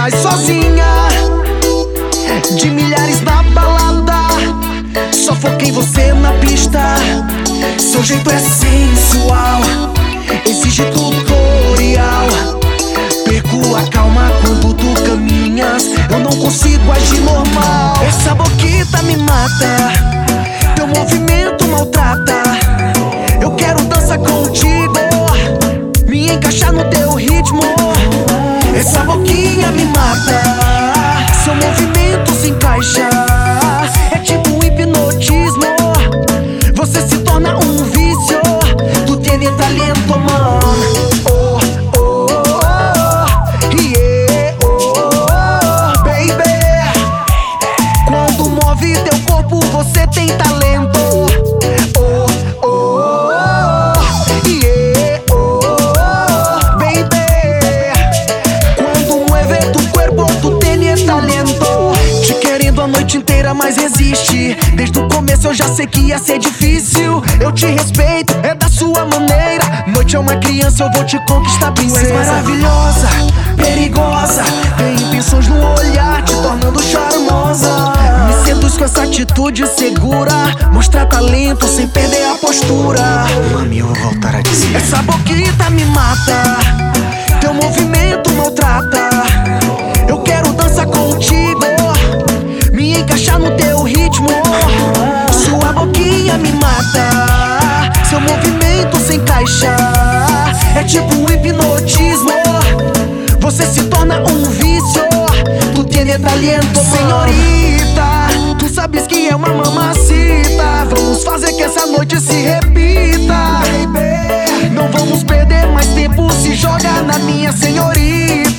estás sozinha. De milhares na balada, só foquei em você na pista. Seu jeito é sensual, exige tutorial. Perco a calma quando tu caminhas, eu não consigo agir normal. Essa boquita me mata, teu movimento maltrata. Eu quero dançar contigo, me encaixar no teu ritmo. Essa boquinha me mata, seu movimento se encaixa. É tipo um hipnotismo, você se torna um vício. Tu tienes talento, mano. Oh, oh, oh, yeah, oh, oh, baby. Quando move teu corpo, você tem talento. Oh, oh, oh, yeah, oh, oh, baby. Quando mueve tu cuerpo, tu tienes talento. Te querendo a noite inteira, mas resiste. Desde o começo eu já sei que ia ser difícil. Eu te respeito, é da sua maneira. Noite é uma criança, eu vou te conquistar, princesa. Tu és maravilhosa, perigosa, tem intenções no olhar, te tornando charmosa. Me seduz com essa atitude segura, mostra talento sem perder a postura. Mami, eu vou voltar a dizer: essa boquita me mata, teu movimento maltrata. Eu quero dançar contigo, me encaixar no teu ritmo. Sua boquinha me mata, seu movimento se encaixa. É tipo um hipnotismo, você se torna um vício. Tu tienes talento, senhorita. Tu sabes que é uma mamacita. Vamos fazer que essa noite se repita, baby. Não vamos perder mais tempo, se joga na minha senhorita.